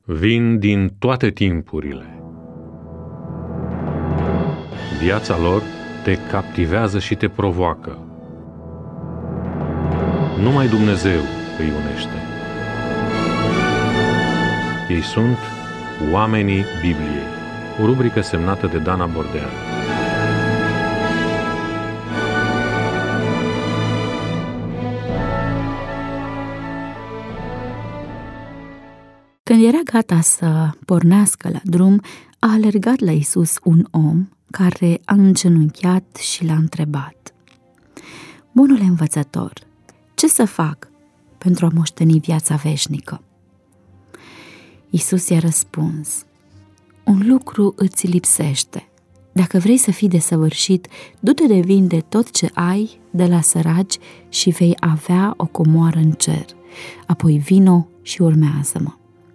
vin din toate timpurile. Viața lor te captivează și te provoacă. Numai Dumnezeu îi unește. Ei sunt oamenii Bibliei, o rubrică semnată de Dana Bordean. Când era gata să pornească la drum, a alergat la Iisus un om care a îngenunchiat și l-a întrebat: Bunule învățător, ce să fac pentru a moșteni viața veșnică? Iisus i-a răspuns: Un lucru îți lipsește. Dacă vrei să fii desăvârșit, du-te de vinde tot ce ai de la săraci și vei avea o comoară în cer. Apoi vino și urmează-mă.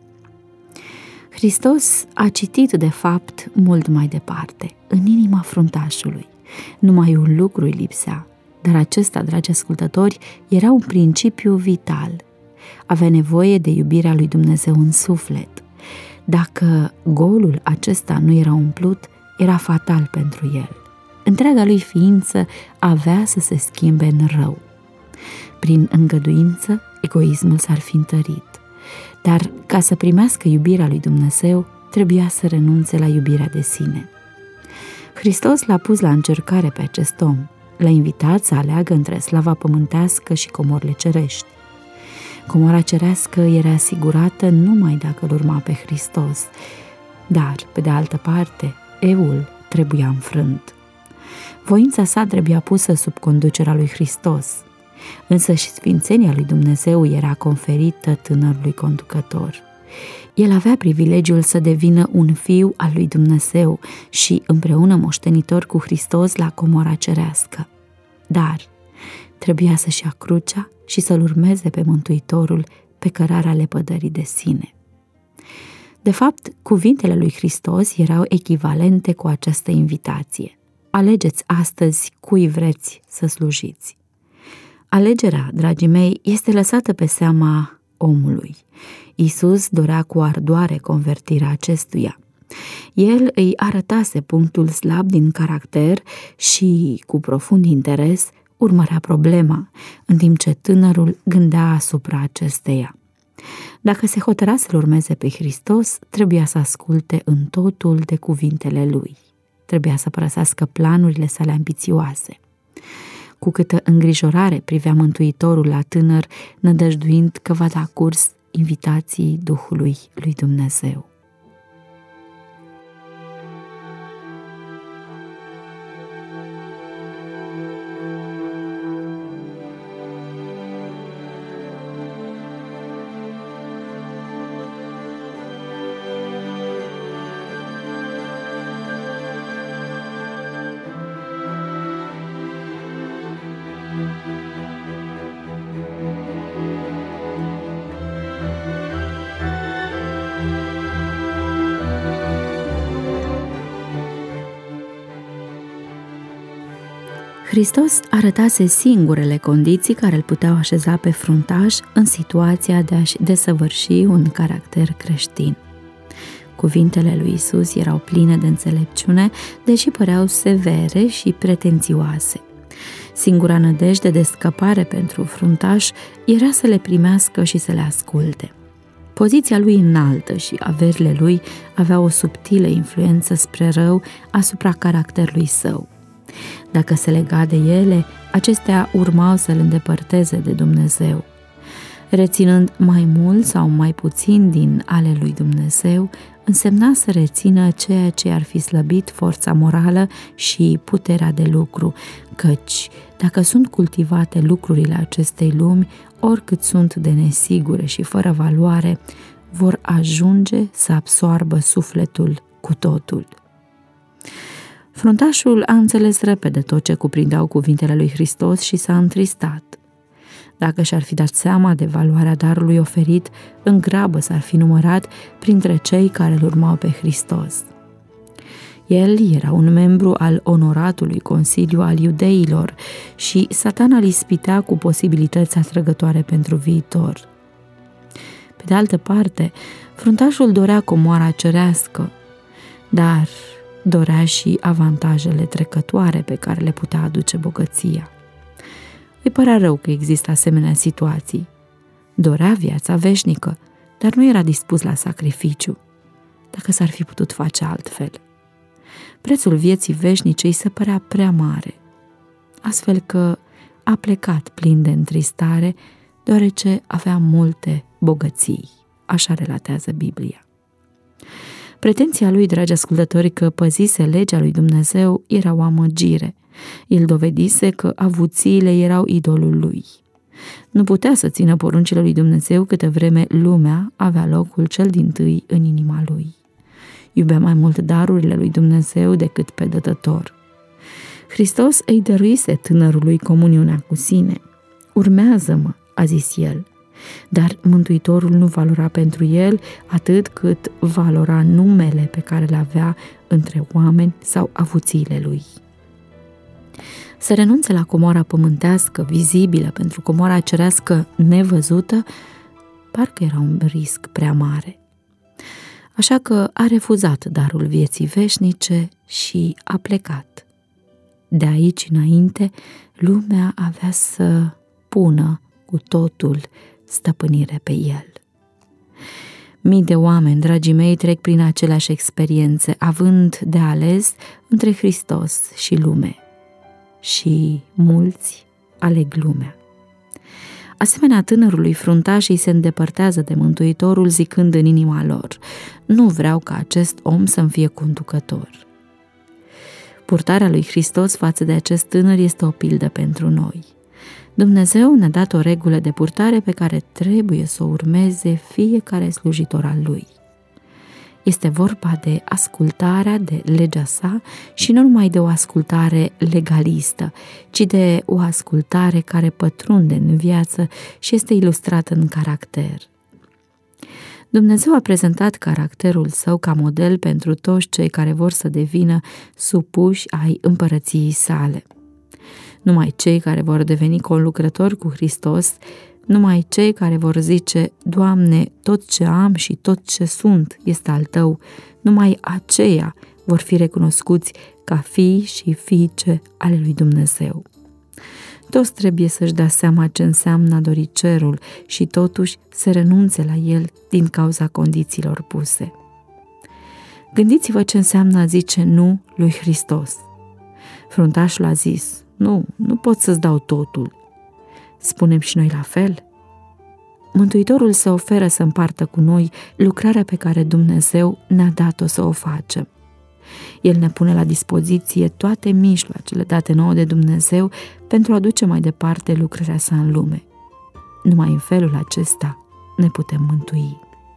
Hristos a citit de fapt mult mai departe, în inima fruntașului. Numai un lucru îi lipsea, dar acesta, dragi ascultători, era un principiu vital. Avea nevoie de iubirea lui Dumnezeu în suflet. Dacă golul acesta nu era umplut, era fatal pentru el. Întreaga lui ființă avea să se schimbe în rău. Prin îngăduință, egoismul s-ar fi întărit. Dar ca să primească iubirea lui Dumnezeu, trebuia să renunțe la iubirea de sine. Hristos l-a pus la încercare pe acest om, l-a invitat să aleagă între slava pământească și comorile cerești. Comora cerească era asigurată numai dacă îl urma pe Hristos, dar, pe de altă parte, eul trebuia înfrânt. Voința sa trebuia pusă sub conducerea lui Hristos, însă și sfințenia lui Dumnezeu era conferită tânărului conducător. El avea privilegiul să devină un fiu al lui Dumnezeu și împreună moștenitor cu Hristos la comora cerească. Dar trebuia să-și ia crucea și să-L urmeze pe Mântuitorul pe cărarea lepădării de sine. De fapt, cuvintele lui Hristos erau echivalente cu această invitație. Alegeți astăzi cui vreți să slujiți. Alegerea, dragii mei, este lăsată pe seama omului. Iisus dorea cu ardoare convertirea acestuia. El îi arătase punctul slab din caracter și, cu profund interes, urmărea problema, în timp ce tânărul gândea asupra acesteia. Dacă se hotăra să-L urmeze pe Hristos, trebuia să asculte în totul de cuvintele Lui. Trebuia să părăsească planurile sale ambițioase. Cu câtă îngrijorare privea Mântuitorul la tânăr, nădăjduind că va da curs invitației Duhului lui Dumnezeu. Hristos arătase singurele condiții care îl puteau așeza pe fruntaș în situația de a-și desăvârși un caracter creștin. Cuvintele lui Iisus erau pline de înțelepciune, deși păreau severe și pretențioase. Singura nădejde de scăpare pentru fruntaș era să le primească și să le asculte. Poziția lui înaltă și averile lui aveau o subtilă influență spre rău asupra caracterului său. Dacă se lega de ele, acestea urmau să-l îndepărteze de Dumnezeu. Reținând mai mult sau mai puțin din ale lui Dumnezeu, însemna să rețină ceea ce ar fi slăbit forța morală și puterea de lucru, căci, dacă sunt cultivate lucrurile acestei lumi, oricât sunt de nesigure și fără valoare, vor ajunge să absoarbă sufletul cu totul. Fruntașul a înțeles repede tot ce cuprindeau cuvintele lui Hristos și s-a întristat. Dacă și-ar fi dat seama de valoarea darului oferit, în grabă s-ar fi numărat printre cei care îl urmau pe Hristos. El era un membru al onoratului Consiliu al Iudeilor și Satana îl ispitea cu posibilități atrăgătoare pentru viitor. Pe de altă parte, Fruntașul dorea comoara cerească, dar dorea și avantajele trecătoare pe care le putea aduce bogăția. Îi părea rău că există asemenea situații. Dorea viața veșnică, dar nu era dispus la sacrificiu, dacă s-ar fi putut face altfel. Prețul vieții veșnice îi se părea prea mare, astfel că a plecat plin de întristare, deoarece avea multe bogății, așa relatează Biblia. Pretenția lui, dragi ascultători, că păzise legea lui Dumnezeu era o amăgire. El dovedise că avuțiile erau idolul lui. Nu putea să țină poruncile lui Dumnezeu câte vreme lumea avea locul cel dintâi în inima lui. Iubea mai mult darurile lui Dumnezeu decât pe dătător. Hristos îi dăruise tânărului comuniunea cu sine. Urmează-mă, a zis el. Dar Mântuitorul nu valora pentru el atât cât valora numele pe care le avea între oameni sau avuțiile lui. Să renunțe la comoara pământească, vizibilă, pentru comoara cerească nevăzută, parcă era un risc prea mare. Așa că a refuzat darul vieții veșnice și a plecat. De aici înainte, lumea avea să pună cu totul stăpânire pe el. Mii de oameni, dragii mei, trec prin aceleași experiențe, având de ales între Hristos și lume. Și mulți aleg lumea. Asemenea tânărului fruntaș, ei se îndepărtează de Mântuitorul, zicând în inima lor: nu vreau ca acest om să-mi fie conducător. Purtarea lui Hristos față de acest tânăr este o pildă pentru noi. Dumnezeu ne-a dat o regulă de purtare pe care trebuie să o urmeze fiecare slujitor al lui. Este vorba de ascultarea de legea sa și nu numai de o ascultare legalistă, ci de o ascultare care pătrunde în viață și este ilustrată în caracter. Dumnezeu a prezentat caracterul său ca model pentru toți cei care vor să devină supuși ai împărăției sale. Numai cei care vor deveni conlucrători cu Hristos, numai cei care vor zice: Doamne, tot ce am și tot ce sunt este al Tău, numai aceia vor fi recunoscuți ca fii și fiice ale lui Dumnezeu. Toți trebuie să-și dea seama ce înseamnă a dori cerul și totuși să renunțe la el din cauza condițiilor puse. Gândiți-vă ce înseamnă a zice nu lui Hristos. Fruntașul a zis: nu pot să-ți dau totul. Spunem și noi la fel? Mântuitorul se oferă să împartă cu noi lucrarea pe care Dumnezeu ne-a dat-o să o facem. El ne pune la dispoziție toate mijloacele date nouă de Dumnezeu pentru a duce mai departe lucrarea sa în lume. Numai în felul acesta ne putem mântui.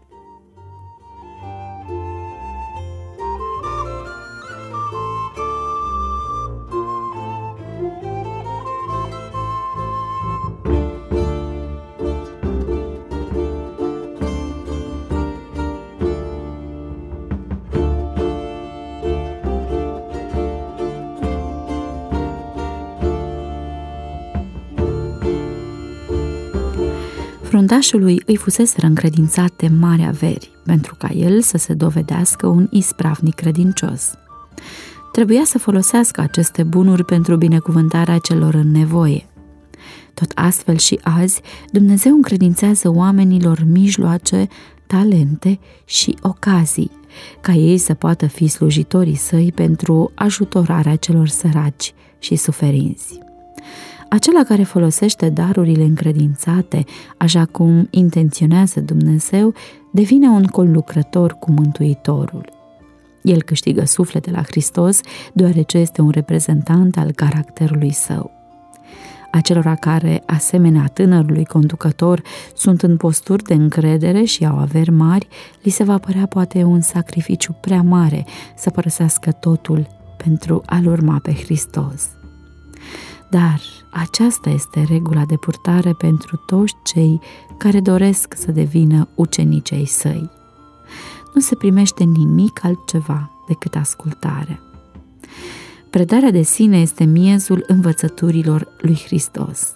Fruntașului îi fuseseră încredințate mari averi, pentru ca el să se dovedească un ispravnic credincios. Trebuia să folosească aceste bunuri pentru binecuvântarea celor în nevoie. Tot astfel și azi, Dumnezeu încredințează oamenilor mijloace, talente și ocazii, ca ei să poată fi slujitorii săi pentru ajutorarea celor săraci și suferinți. Acela care folosește darurile încredințate, așa cum intenționează Dumnezeu, devine un conlucrător cu Mântuitorul. El câștigă suflete la Hristos, deoarece este un reprezentant al caracterului său. Acelora care, asemenea tânărului conducător, sunt în posturi de încredere și au averi mari, li se va părea poate un sacrificiu prea mare să părăsească totul pentru a-L urma pe Hristos. Dar aceasta este regula de purtare pentru toți cei care doresc să devină ucenici ai săi. Nu se primește nimic altceva decât ascultarea. Predarea de sine este miezul învățăturilor lui Hristos.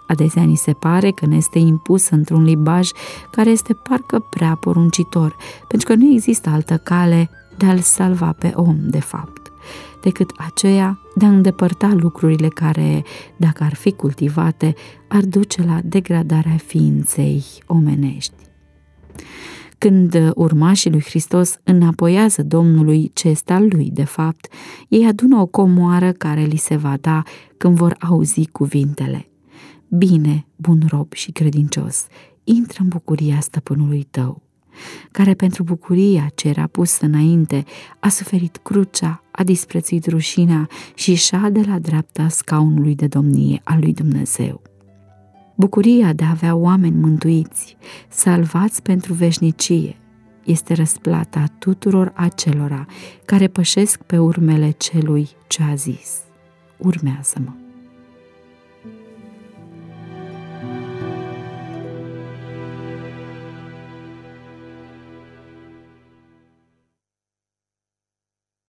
Adesea ni se pare că ne este impus într-un limbaj care este parcă prea poruncitor, pentru că nu există altă cale de a-l salva pe om, de fapt, decât aceea de a îndepărta lucrurile care, dacă ar fi cultivate, ar duce la degradarea ființei omenești. Când urmașii lui Hristos înapoiază Domnului ce este al lui, de fapt, ei adună o comoară care li se va da când vor auzi cuvintele: Bine, bun rob și credincios, intră în bucuria stăpânului tău, care pentru bucuria ce era pusă înainte a suferit crucea, a disprețuit rușinea și șade la dreapta scaunului de domnie al lui Dumnezeu. Bucuria de a avea oameni mântuiți, salvați pentru veșnicie, este răsplata tuturor acelora care pășesc pe urmele celui ce a zis: Urmează-mă.